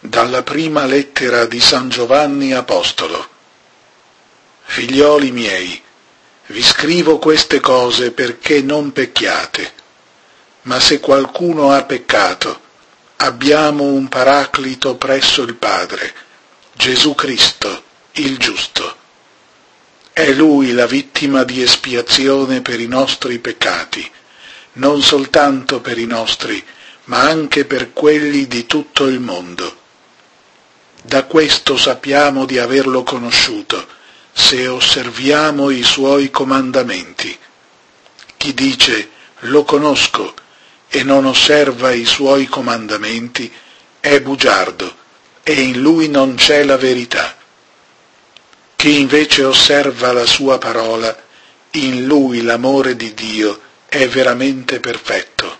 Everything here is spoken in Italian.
Dalla prima lettera di San Giovanni Apostolo. Figlioli miei, vi scrivo queste cose perché non pecchiate. Ma se qualcuno ha peccato, abbiamo un paraclito presso il Padre, Gesù Cristo, il giusto. È Lui la vittima di espiazione per i nostri peccati, non soltanto per i nostri, ma anche per quelli di tutto il mondo. Da questo sappiamo di averlo conosciuto, se osserviamo i suoi comandamenti. Chi dice «lo conosco» e non osserva i suoi comandamenti è bugiardo e in lui non c'è la verità. Chi invece osserva la sua parola, in lui l'amore di Dio è veramente perfetto.